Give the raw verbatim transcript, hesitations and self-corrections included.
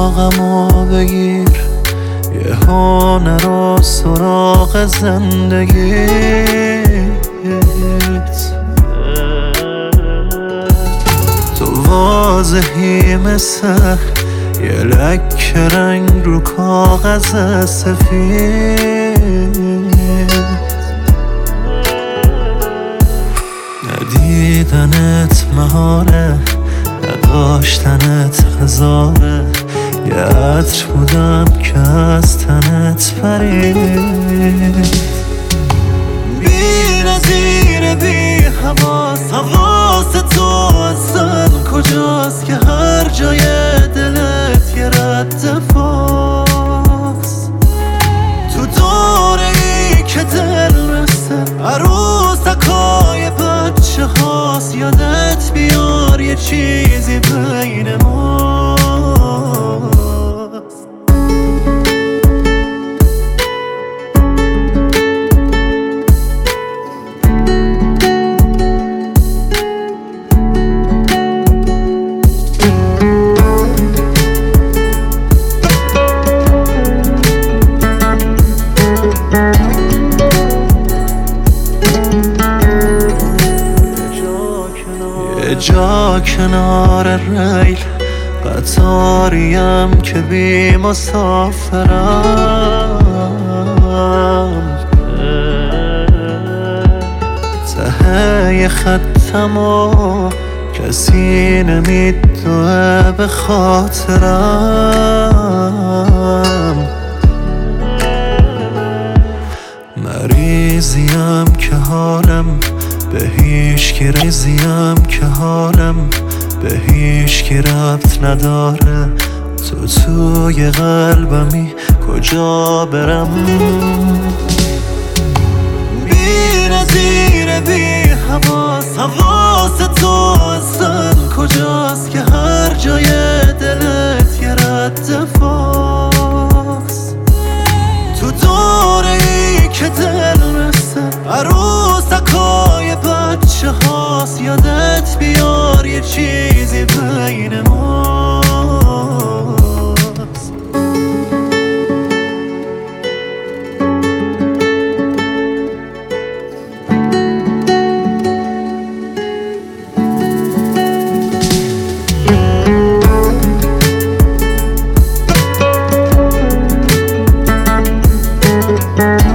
اتاقمو بگیر، یه هنر و سراغ زندگیت. تو واضحی مثل یه لکه رنگ رو کاغذ سفید، ندیدنت محاله، نداشتنت هزاره، یه عطر بودم که از تنت پرید. بی نظیر بی حواس، حواس تو اصلا کجاست که هر جای دلت یه رد پاست. تو دوره ای که دل مثل عروسکای بچه هاست، یادت بیار یه چیزی بین ماست. یه جا کنار ریل قطاریم که بی مسافرم، ته خطم و کسی نمیدوه به خاطرم. مریضیم که حالم به هیچ کی، ریزیم که حالم به هیچ کی ربط نداره. تو توی قلبمی کجا برم؟ بی نظیر بی حواس، حواس تو اصلا کجاست که هر جای دلت یه رد پاست. تو دوره ای که دل مثل عروسکای بچه هاست، یادت بیار یه چیزی بین ماست. We'll be right back.